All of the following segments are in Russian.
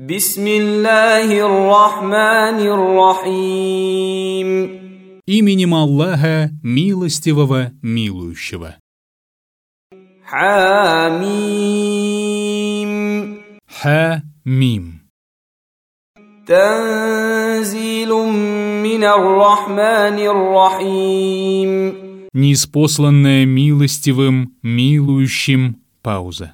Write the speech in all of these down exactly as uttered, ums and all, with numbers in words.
Бисмиллахир-рахманир-рахим. Именем Аллаха, милостивого, милующего. Хамим. Ха-мим. Танзилум минар-рахманир-рахим. Ниспосланное милостивым, милующим. Пауза.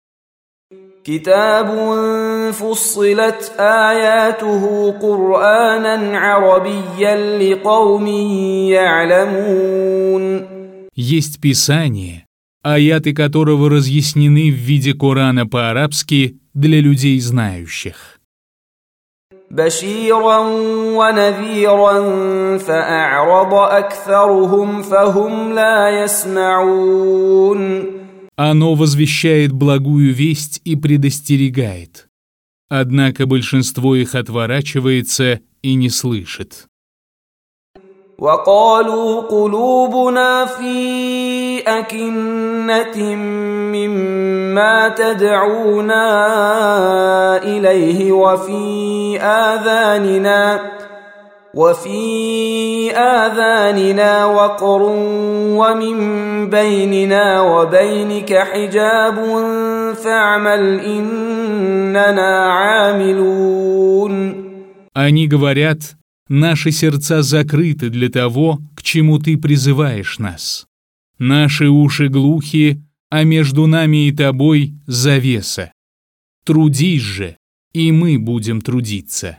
Китабун фуссилат аятуху Кур'анан арабийян ликаумин я'ламун. Есть Писание, аяты которого разъяснены в виде Корана по-арабски для людей знающих. Баширан ва надзиран фа'арада аксарухум фахум ла ясмаун. Оно возвещает благую весть и предостерегает. Однако большинство их отворачивается и не слышит. وقالوا قلوبنا في أكنة مما تدعونا إليه وفي آذاننا وفي آذاننا وقر ومن بيننا وبينك حجاب فاعمل إننا عاملون. Они говорят: наши сердца закрыты для того, к чему ты призываешь нас. Наши уши глухи, а между нами и тобой завеса. Трудись же, и мы будем трудиться.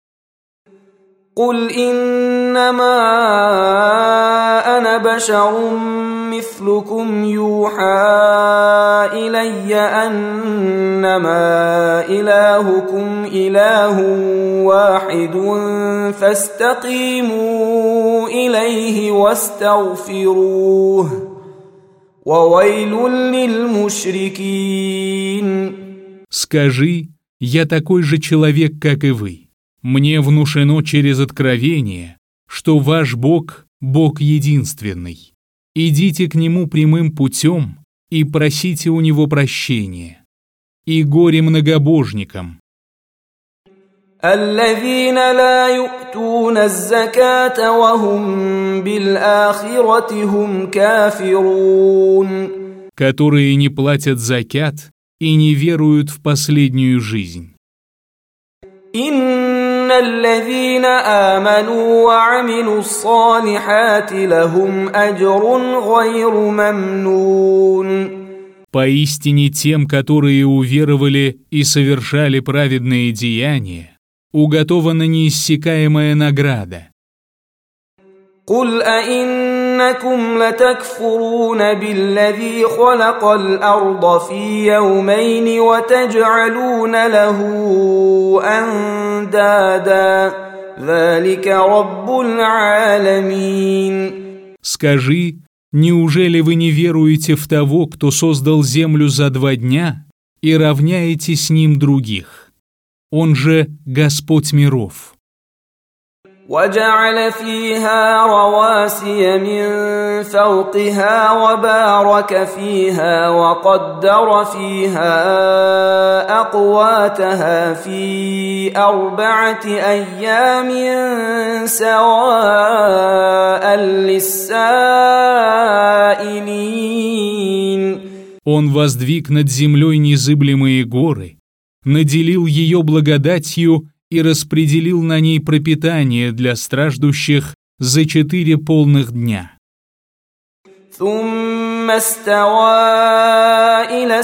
قل إنما أنا بشر مثلكم يوحى إلي أنما إلهكم إله واحد فاستقيموا إليه واستغفروه وويل للمشركين. Скажи: я такой же человек, как и вы. Мне внушено через откровение, что ваш Бог – Бог единственный. Идите к Нему прямым путем и просите у Него прощения. И горе многобожникам. الذين لا يؤتون الزكاة وهم بالآخرة هم كافرون. Которые не платят закят и не веруют в последнюю жизнь. إن الذين آمنوا وعملوا الصالحات لهم أجر غير ممنون. Поистине тем, которые уверовали и совершали праведные деяния, уготована неиссякаемая награда. قل أئنكم لتكفرون بالذي خلق الأرض في يومين وتجعلون له أندادا ذلك رب العالمين. Скажи: неужели вы не веруете в того, кто создал землю за два дня, и равняете с ним других? Он же Господь миров. وجعل فيها رواسي من فوقها وبارك فيها وقدر فيها أقواتها في أربعة أيام سواء للسائلين. Он воздвиг над землей незыблемые горы, наделил ее благодатью и распределил на ней пропитание для страждущих за четыре полных дня. ثم استوى إلى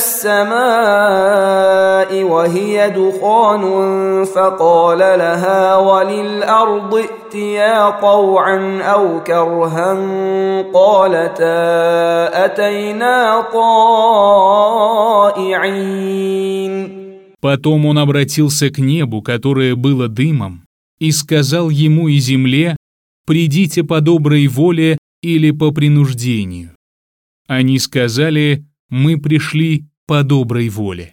السماء وهي دخان فقال لها وللأرض ائتيا طوعا أو كرها قالتا أتينا طائعين. Потом он обратился к небу, которое было дымом, и сказал ему и земле: «Придите по доброй воле или по принуждению». Они сказали: «Мы пришли по доброй воле».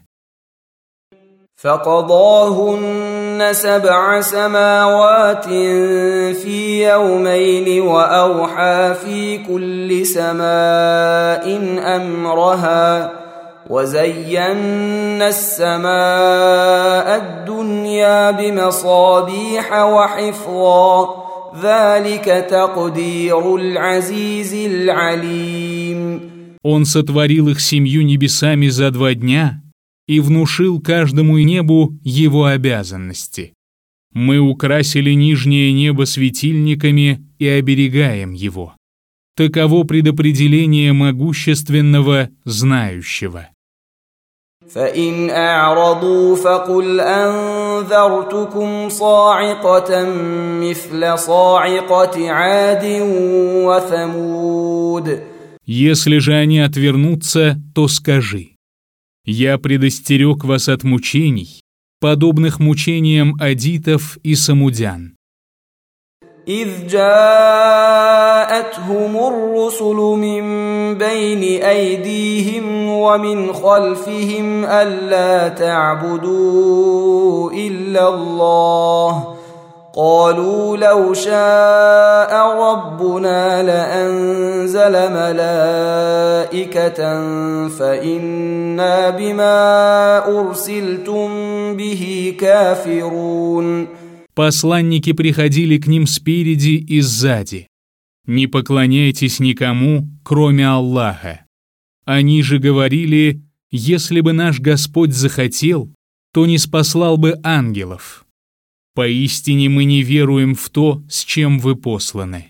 فقضاهن سبع سماوات في يومين وأوحى في كل سماء أمرها وزينا السماء الدنيا بمصابيح وحفظا ذلك تقدير العزيز العليم. Он сотворил их семью небесами за два дня и внушил каждому небу его обязанности. Мы украсили нижнее небо светильниками и оберегаем его. Таково предопределение могущественного, знающего. فإن أعرضوا فقل أنذرتكم صاعقة مثل صاعقة عاد وثمود. Если же они отвернутся, то скажи: я предостерег вас от мучений, подобных мучениям адитов и самудян. إذ جاءتهم الرسل من بين أيديهم ومن خلفهم ألا تعبدوا إلا الله قالوا لو شاء ربنا لأنزل ملائكة فإنا بما أرسلتم به كافرون. Посланники приходили к ним спереди и сзади. Не поклоняйтесь никому, кроме Аллаха. Они же говорили: если бы наш Господь захотел, то не спаслал бы ангелов. Поистине мы не веруем в то, с чем вы посланы.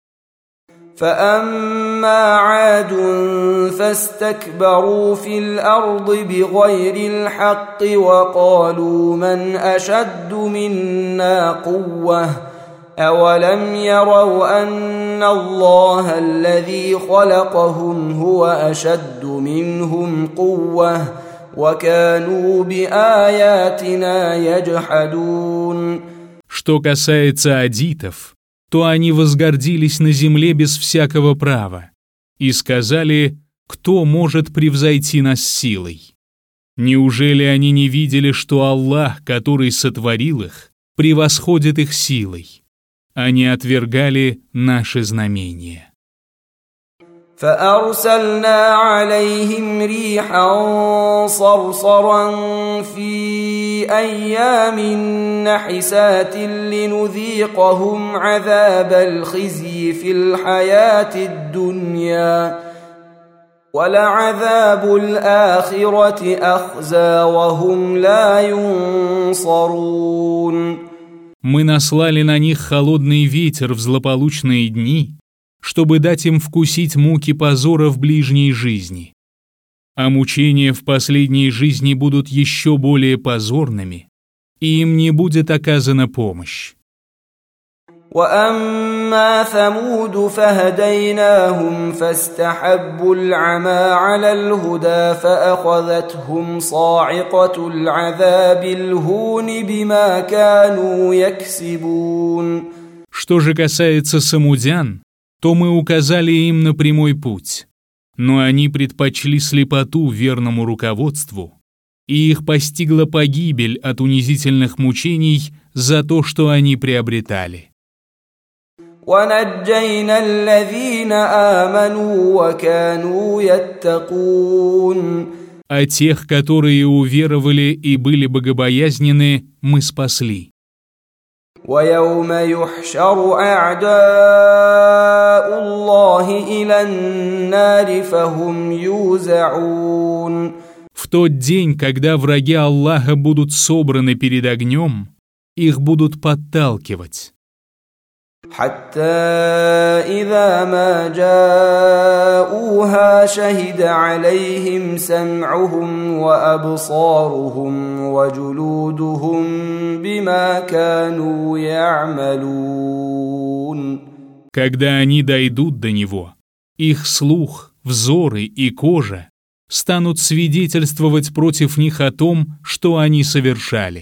فأما عاد فاستكبروا في الأرض بغير الحق وقالوا من أشد منا قوة أولم يروا أن الله الذي خلقهم هو أشد منهم قوة وكانوا بآياتنا يجحدون. Что касается адитов, то они возгордились на земле без всякого права и сказали: кто может превзойти нас силой? Неужели они не видели, что Аллах, который сотворил их, превосходит их силой? Они отвергали наши знамения. فأرسلنا عليهم ريحا صرصرا في أيام نحسات لنذيقهم عذاب الخزي في الحياة الدنيا ولعذاب الآخرة أخزى وهم لا ينصرون. Мы наслали на них холодный ветер в злополучные дни, чтобы дать им вкусить муки позора в ближней жизни. А мучения в последней жизни будут еще более позорными, и им не будет оказана помощь. وأما ثمود فهديناهم فاستحبوا العمى على الهدى فأخذتهم صاعقة العذاب الهون بما كانوا يكسبون. Что же касается самудян, то мы указали им на прямой путь, но они предпочли слепоту верному руководству, и их постигла погибель от унизительных мучений за то, что они приобретали. ونجينا الذين آمنوا وكانوا يتقون. А тех, которые уверовали и были богобоязненны, мы спасли. ويوم يحشر أعداء الله إلى النار فهم يوزعون. В тот день, когда враги Аллаха будут собраны перед огнем, их будут подталкивать. حتى إذا ما جاءوها شهد عليهم سمعهم وأبصارهم وجلودهم بما كانوا يعملون. Когда они дойдут до него, их слух, взоры и кожа станут свидетельствовать против них о том, что они совершали.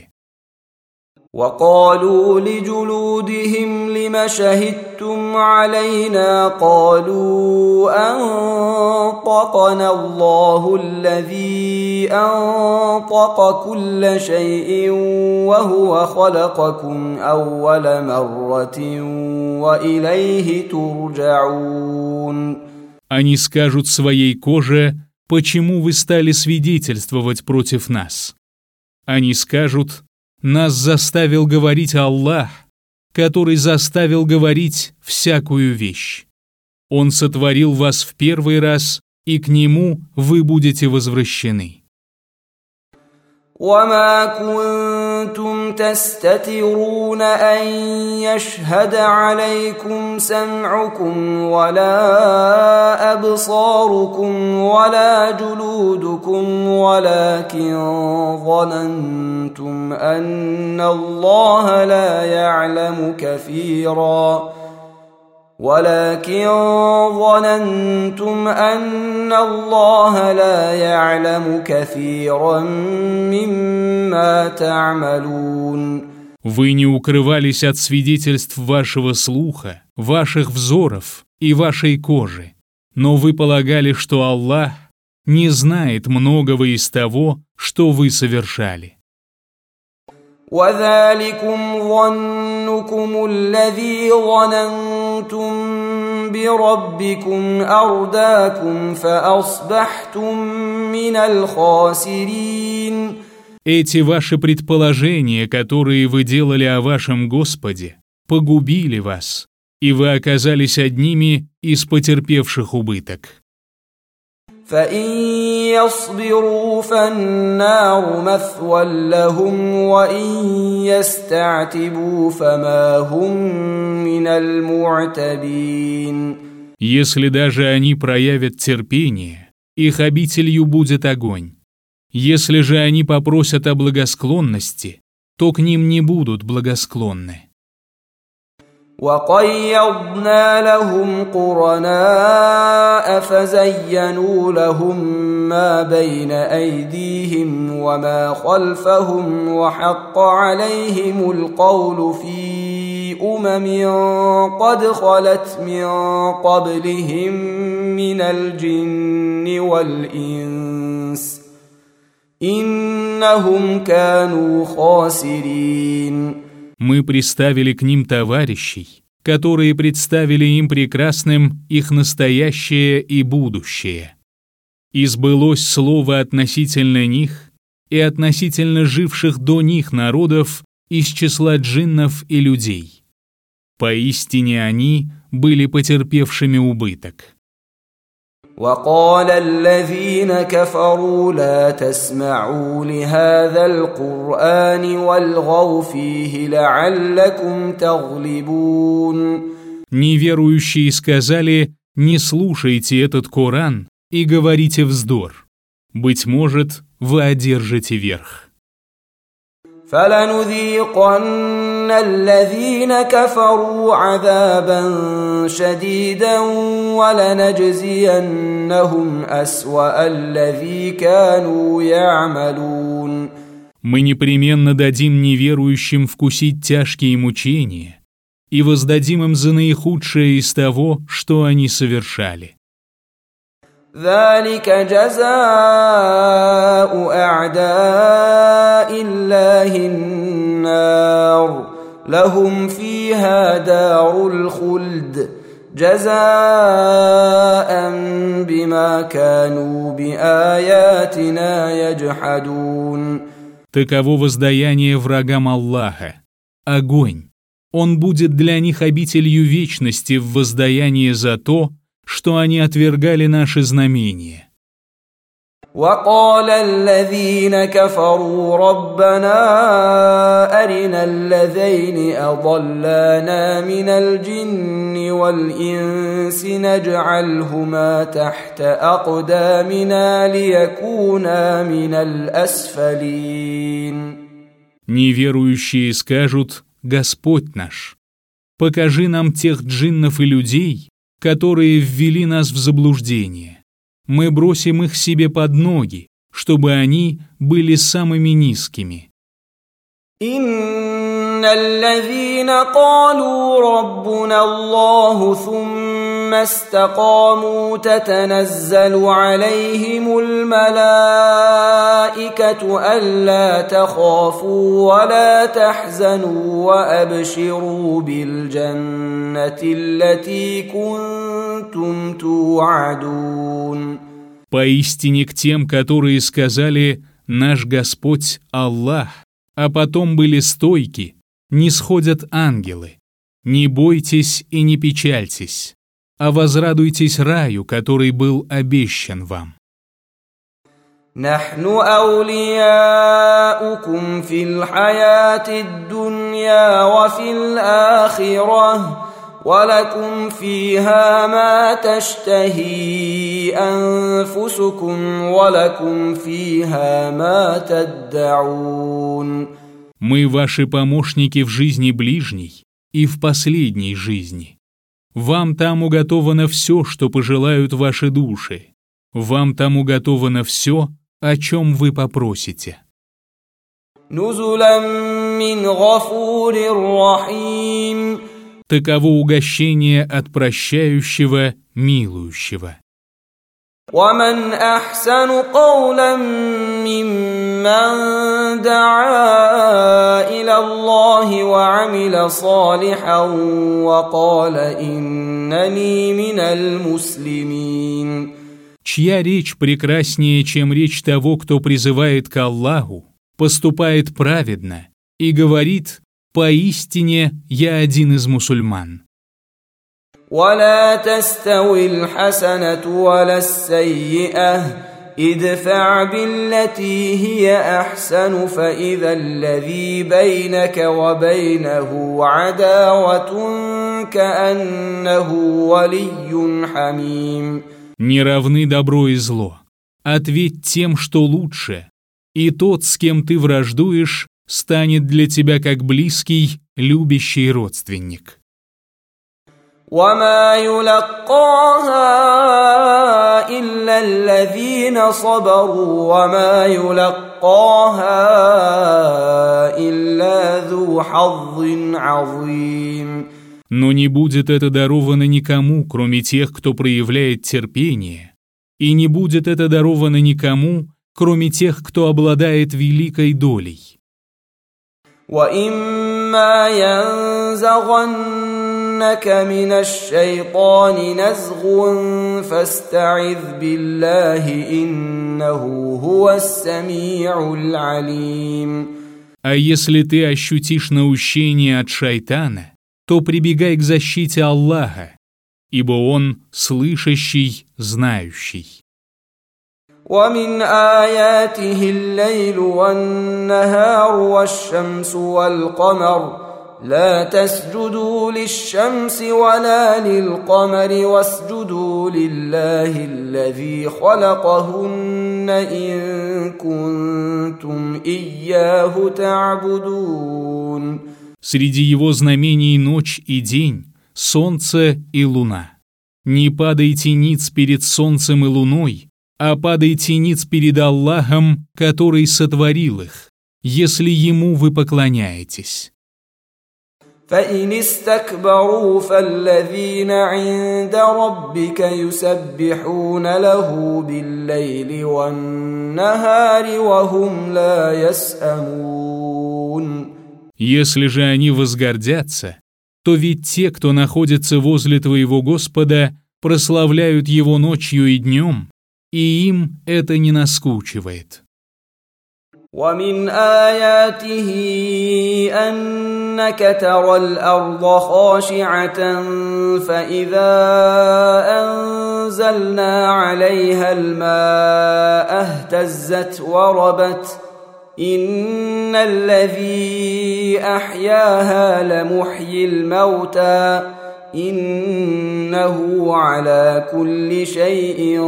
وقالوا لجلودهم لم شهدتم علينا قالوا أنطقنا الله الذي أنطق كل شيء وهو خلقكم أول مرة وإليه ترجعون. Они скажут своей коже: почему вы стали свидетельствовать против нас? Они скажут: нас заставил говорить Аллах, который заставил говорить всякую вещь. Он сотворил вас в первый раз, и к Нему вы будете возвращены. وما كنتم تستترون أن يشهد عليكم سمعكم ولا أبصاركم ولا جلودكم ولكن ظننتم أن الله لا يعلم كثيرا ولكن ظننتم أن الله لا يعلم كثيرا مما تعملون. Вы не укрывались от свидетельств вашего слуха, ваших взоров и вашей кожи, но вы полагали, что Аллах не знает многого из того, что вы совершали. وذلكم ظنكم الذي ظننتم بربكم أرداكم فأصبحتم من الخاسرين. Эти ваши предположения, которые вы делали о вашем Господе, погубили вас, и вы оказались одними из потерпевших убыток. فإن يصبروا فالنار مثوى لهم وإن يستعتبوا فما هم من المعتبين. Если даже они проявят терпение, их обителью будет огонь. Если же они попросят о благосклонности, то к ним не будут благосклонны. وَقَيَّضْنَا لَهُمْ قُرَنَاءَ فَزَيَّنُوا لَهُم مَّا بَيْنَ أَيْدِيهِمْ وَمَا خَلْفَهُمْ وَحَقَّ عَلَيْهِمُ الْقَوْلُ فِي أُمَمٍ قَدْ خَلَتْ مِن قَبْلِهِم مِّنَ الْجِنِّ وَالْإِنسِ إِنَّهُمْ كَانُوا خَاسِرِينَ. Мы приставили к ним товарищей, которые представили им прекрасным их настоящее и будущее. И сбылось слово относительно них и относительно живших до них народов из числа джиннов и людей. Поистине они были потерпевшими убыток. وقال الذين كفروا لا تسمعوا لهذا القرآن والغوا فيه لعلكم تغلبون. Неверующие сказали: не слушайте этот Коран и говорите вздор. Быть может, вы одержите верх. فلنذيقن الذين كفروا عذابا شديدا ولنجزينهم أسوأ الذي كانوا يعملون. Мы непременно дадим неверующим вкусить тяжкие мучения и воздадим им за наихудшее из того, что они совершали. ذلك جزاء أعداء الله النار لهم فيها دار الخلد جزاء بما كانوا بآياتنا يجحدون. Таково воздаяние врагам Аллаха. Огонь. Он будет для них обителью вечности в воздаянии за то, что они отвергали наши знамения. وقال الذين كفروا ربنا أرنا الذين أضلانا من الجن والإنس نجعلهما تحت أقدامنا ليكونا من الأسفلين. Неверующие скажут: Господь наш, покажи нам тех джиннов и людей, которые ввели нас в заблуждение. Мы бросим их себе под ноги, чтобы они были самыми низкими. إن الذين قالوا ربنا الله ثم استقاموا تتنزل عليهم الملائكة ألا تخافوا ولا تحزنوا وأبشروا بالجنة التي كنتم توعدون. Поистине к тем, которые сказали «Наш Господь Аллах», а потом были стойки, нисходят ангелы. Не бойтесь и не печальтесь, а возрадуйтесь раю, который был обещан вам. نحن أولياؤكم في الحياة الدنيا وفي الآخرة ولكم فيها ما تشتهي أنفسكم ولكم فيها ما تدعون. Мы ваши помощники в жизни ближней и в последней жизни. Вам там уготовано все, что пожелают ваши души. Вам там уготовано все, о чем вы попросите. نزلا من غفور رحيم. Таково угощение от прощающего, милующего. ومن أحسن قولا ممن دعا إلى الله وعمل صالحا وقال إنني من المسلمين. Чья речь прекраснее, чем речь того, кто призывает к Аллаху, поступает праведно и говорит: «Поистине я один из мусульман». ولا تستوي الحسنة ولا السيئة ادفع بالتي هي أحسن فإذا الذي بينك وبينه عداوة كأنه ولي حميم. Не равны добро и зло. Ответь тем, что лучше, и тот, с кем ты враждуешь, станет для тебя как близкий, любящий родственник. وما يلقاها إلا الذين صبروا وما يلقاها إلا ذو حظ عظيم. Но не будет это даровано никому, кроме тех, кто проявляет терпение, и не будет это даровано никому, кроме тех, кто обладает великой долей. وَإِمَّا يَنزَغَنَّكَ مِنَ الشَّيْطَانِ نَزْغٌ فَاسْتَعِذْ بِاللَّهِ إِنَّهُ هُوَ السَّمِيعُ الْعَلِيمُ. А если ты ощутишь наущение от шайтана, то прибегай к защите Аллаха, ибо Он слышащий, знающий. ومن آياته الليل والنهار والشمس والقمر لا تسجدوا للشمس ولا للقمر واسجدوا لله الذي خلقهن إن كنتم إياه تعبدون. Среди его знамений ночь и день, солнце и луна. Не падайте ниц перед солнцем и луной, а падайте ниц перед Аллахом, который сотворил их, если Ему вы поклоняетесь. فإن استكبروا فالذين عند ربك يسبحون له بالليل والنهار وهم لا يسأمون. Если же они возгордятся, то ведь те, кто находится возле твоего Господа, прославляют Его ночью и днем, и им это не наскучивает. ومن آياته أنك ترى الأرض خاشعة فإذا أنزلنا عليها الماء اهتزت وربت إن الذي أحياها لمحيي الموتى إنه على كل شيء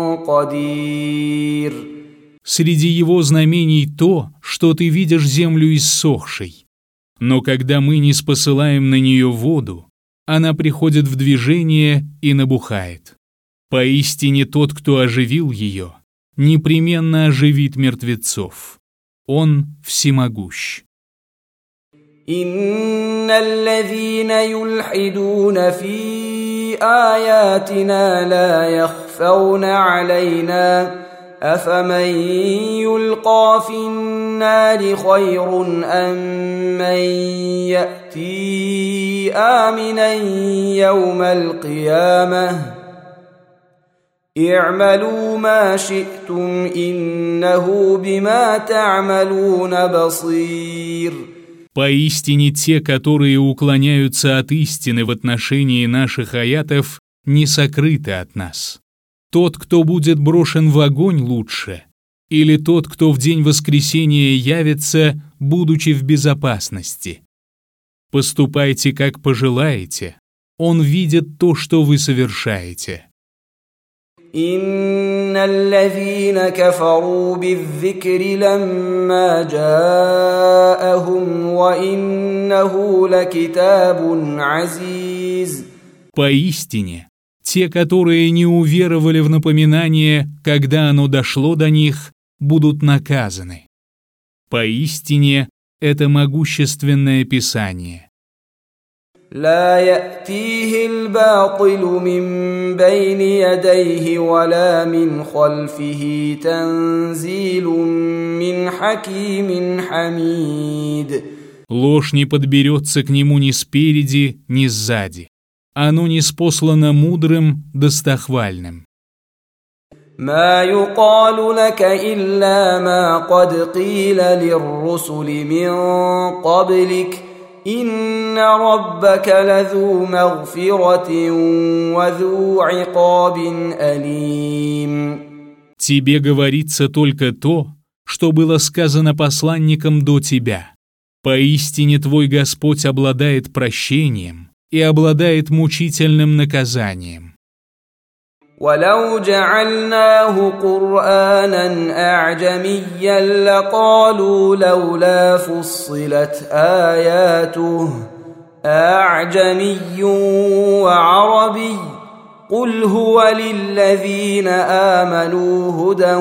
قدير. Среди его знамений то, что ты видишь землю иссохшей. Но когда мы не спосылаем на нее воду, она приходит в движение и набухает. Поистине тот, кто оживил ее, непременно оживит мертвецов. Он всемогущ. إن الذين يلحدون في آياتنا لا يخفون علينا أفمن يلقى في النار خير أم من يأتي آمنا يوم القيامة اعملوا ما شئتم إنه بما تعملون بصير. Поистине те, которые уклоняются от истины в отношении наших аятов, не сокрыты от нас. Тот, кто будет брошен в огонь, лучше, или тот, кто в день воскресения явится, будучи в безопасности. Поступайте, как пожелаете, Он видит то, что вы совершаете. إن الذين كفروا بالذكر لما جاءهم وإنه لكتاب عزيز. Поистине, те, которые не уверовали в напоминание, когда оно дошло до них, будут наказаны. Поистине, это могущественное Писание. لا يأتيه الباطل من بين يديه ولا من خلفه تنزيل من حكيم حميد. Ложь не подберется к нему ни спереди, ни сзади. Оно ниспослано мудрым, достохвальным. ما يقال لك إلا ما قد قيل للرسل من قبلك إن ربك لذو مغفرة وذو عقاب أليم. Тебе говорится только то, что было сказано посланникам до тебя. Поистине твой Господь обладает прощением и обладает мучительным наказанием. ولو جعلناه قرآنا أعجميا لقالوا لولا فصلت آياته أعجمي وعربي قل هو للذين آمنوا هدى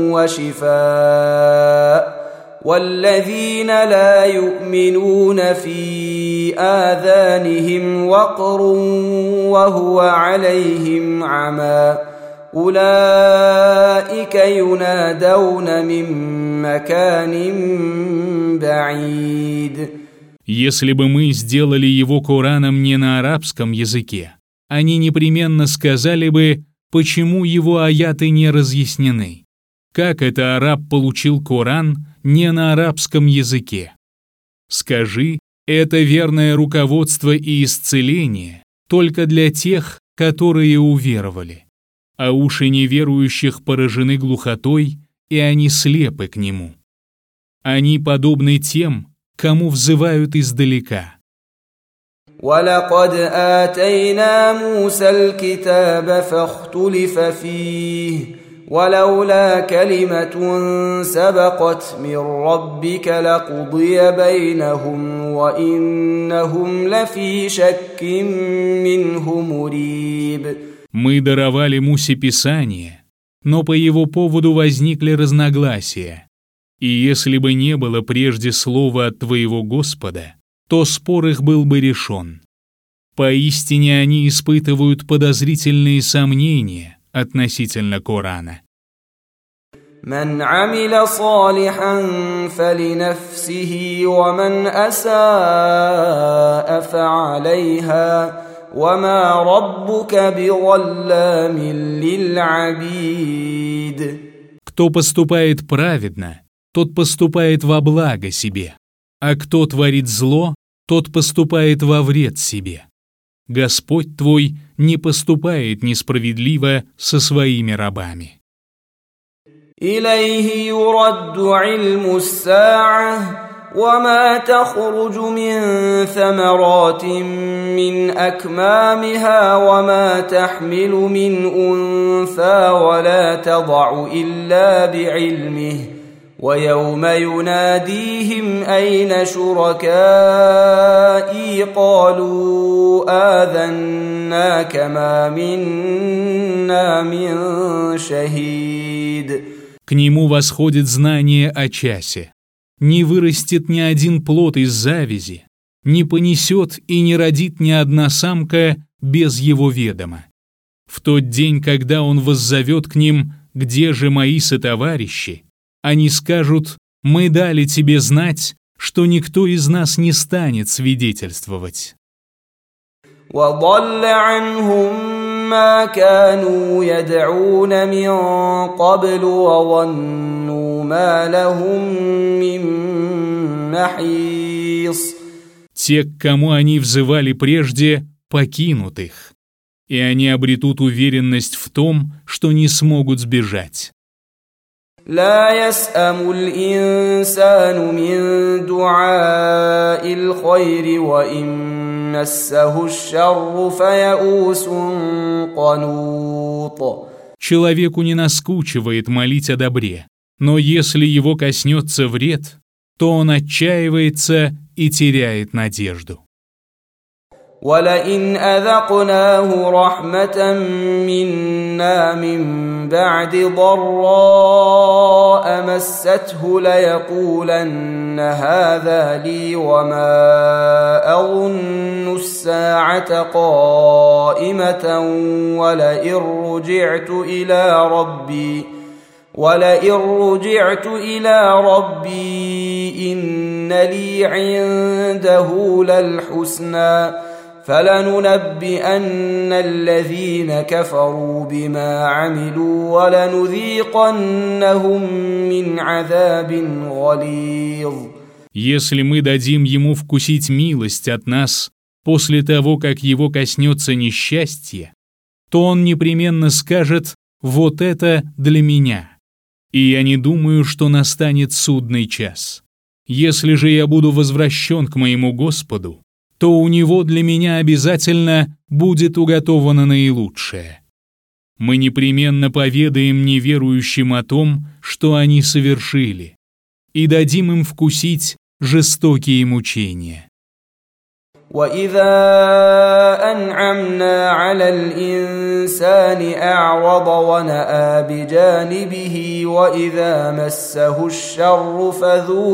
وشفاء والذين لا يؤمنون في آذانهم وقر وهو عليهم عمى أولئك ينادون من مكان بعيد. Если бы мы сделали его Кораном не на арабском языке, они непременно сказали бы, почему его аяты не разъяснены. Как это араб получил Коран не на арабском языке? Скажи, это верное руководство и исцеление только для тех, которые уверовали, а уши неверующих поражены глухотой, и они слепы к нему. Они подобны тем, кому взывают издалека. وَلَقَدْ آتَيْنَا مُوسَى الْكِتَابَ فَاخْتُلِفَ فِيهِ ولولا كلمة سبقت من ربك لقضي بينهم وإنهم لفي شك منه مريب. Мы даровали Мусе Писание, но по его поводу возникли разногласия. И если бы не было прежде слова от твоего Господа, то спор их был бы решен. Поистине они испытывают подозрительные сомнения относительно Корана. من عمل صالحا فلنفسه ومن أساء فعليها وما ربك بظلام للعبيد. Кто поступает праведно, тот поступает во благо себе, а кто творит зло, тот поступает во вред себе. Господь твой не поступает несправедливо со своими рабами. إليه يرد علم الساعة وما تخرج من ثمرات من أكمامها وما تحمل من أنثى ولا تضع إلا بعلمه ويوم يناديهم أين شركائي قالوا آذناك ما منا من شهيد. К нему восходит знание о часе. Не вырастет ни один плод из завязи, не понесет и не родит ни одна самка без его ведома. В тот день, когда он воззовет к ним, где же мои сотоварищи, они скажут, мы дали тебе знать, что никто из нас не станет свидетельствовать. وضل عنهم ما كانوا يدعون من قبل وظنوا ما لهم من محيص. Те, к кому они взывали прежде, покинут их, и они обретут уверенность в том, что не смогут сбежать. لا يسأم الإنسان من دعاء الخير وإن مسه الشر فيئوس قنوط. Человеку не наскучивает молить о добре, но если его коснется вред, то он отчаивается и теряет надежду. ولئن أذقناه رحمة منا من بعد ضراء مسته ليقولن هذا لي وما أظن الساعة قائمة ولئن رجعت إلى ربي ولئن رجعت إلى ربي إن لي عنده للحسنى فلننبئن الذين كفروا بما عملوا ولنذيقنهم من عذاب غليظ. Если мы дадим ему вкусить милость от нас после того, как его коснется несчастье, то он непременно скажет: «Вот это для меня». И я не думаю, что настанет судный час. Если же я буду возвращен к моему Господу, то у него для меня обязательно будет уготовано наилучшее. Мы непременно поведаем неверующим о том, что они совершили, и дадим им вкусить жестокие мучения. وَإِذَا أَنْعَمْنَا عَلَى الْإِنسَانِ أَعْرَضَ وَنَأَى بِجَانِبِهِ وَإِذَا مَسَّهُ الشَّرُّ فَذُو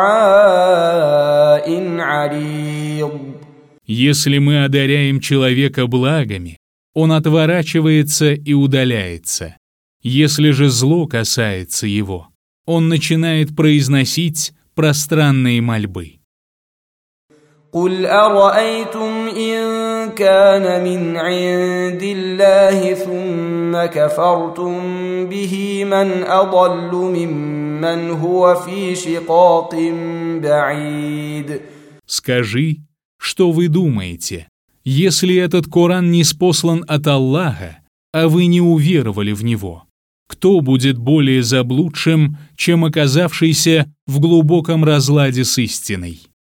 دُعَاءٍ عَرِيضٍ. Если мы одаряем человека благами, он отворачивается и удаляется. Если же зло касается его, он начинает произносить пространные мольбы. قُلْ أَرَأَيْتُمْ إِنْ كَانَ مِنْ عِنْدِ اللَّهِ ثُمَّ كَفَرْتُمْ بِهِ مَنْ أَضَلُّ مِمَّنْ هُوَ فِي شِقَاقٍ بَعِيدٍ. Скажи, что вы думаете, если этот Коран не спослан от Аллаха, а вы не уверовали в него? Кто будет более заблудшим, чем оказавшийся в глубоком разладе с истиной?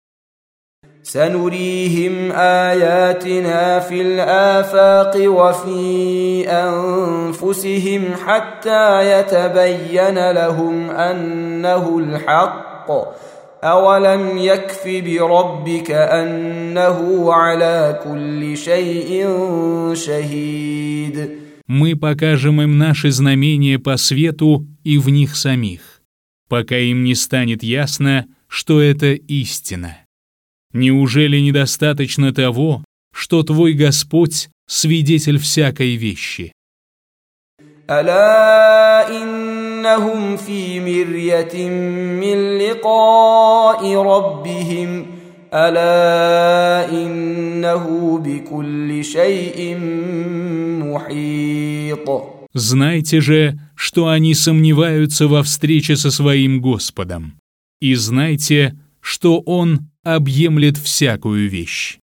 سنريهم آياتنا في الآفاق وفي أنفسهم حتى يتبين لهم أنه الحق أولم يكف بربك أنه على كل شيء شهيد. Мы покажем им наши знамения по свету и в них самих, пока им не станет ясно, что это истина. Неужели недостаточно того, что твой Господь — свидетель всякой вещи? ألا إنهم في مرية من لقاء ربهم ألا إنه بكل شيء محيط. Знайте же, что они сомневаются во встрече со своим Господом, и знайте, что Он объемлет всякую вещь.